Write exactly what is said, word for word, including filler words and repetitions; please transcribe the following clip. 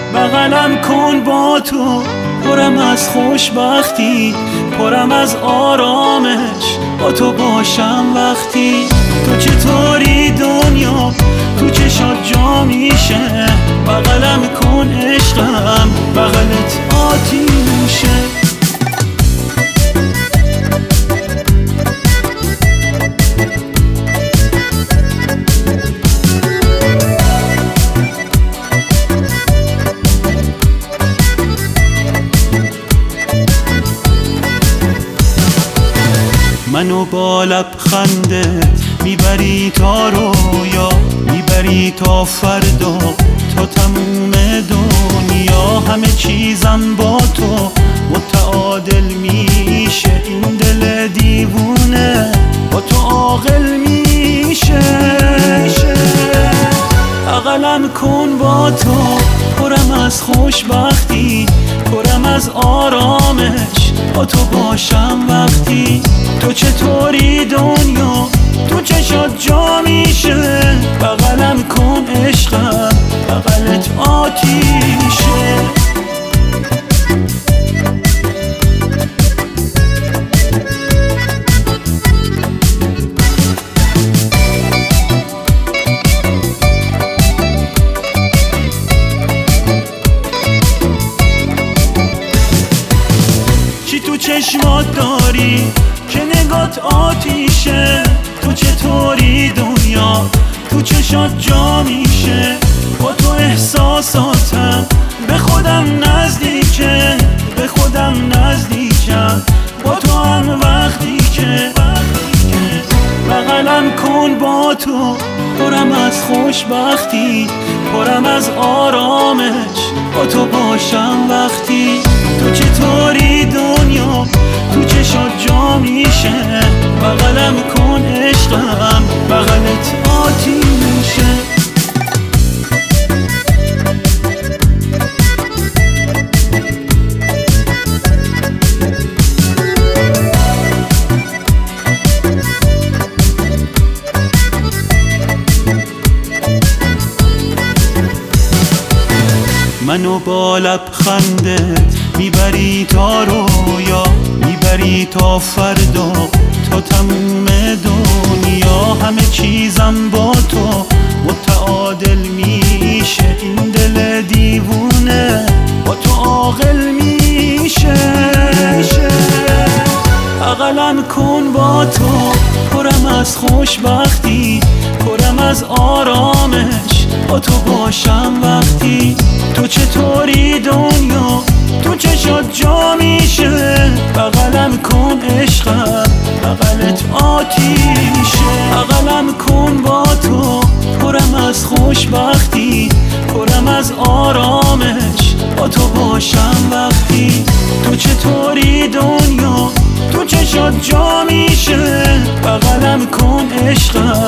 بغلم کن با تو، پرم از خوشبختی، پرم از آرامش، با تو باشم وقتی. تو چطوری دنیا تو چشات جا میشه، بغلم کن عشقم، بغلت آتیشه. منو با لبخندت میبری تا رویا، میبری تا فردا، تا تموم دنیا. همه چیزم با تو متعادل میشه، این دل دیوونه با تو عاقل میشه. بغلم کن با تو، پرم از خوشبختی، پرم از آرامش، با تو باشم وقتی. تو چطوری دنیا تو چشات جا میشه، بغلم کن عشقم، بغلت آتیشه. چی تو چشمات داری که نگات آتیشه؟ تو چطوری دنیا تو چشات جا میشه، با تو احساساتم به خودم نزدیکه، به خودم نزدیکم با تو هم وقتی که. بغلم کن با تو، پرم از خوشبختی، پرم از آرامش، با تو باشم وقتی. تو چطوری دنیا تو چشات جا میشه، بغلم کن عشقم، بغلت آتیشه. منو با لبخندت میبری تا رویا، میبری تا فردا، تا تموم دنیا. همه چیزم با تو متعادل میشه، این دل دیوونه با تو عاقل میشه. بغلم کن با تو، پرم از خوشبختی، پرم از آرامش، با تو باشم وقتی. تو چطوری دنیا تو چشات جا میشه، بغلم کن عشقم، بغلت آتیشه. بغلم کن با تو، پرم از خوشبختی، پرم از آرامش، با تو باشم وقتی. تو چطوری دنیا تو چشات جا میشه، بغلم کن عشقم،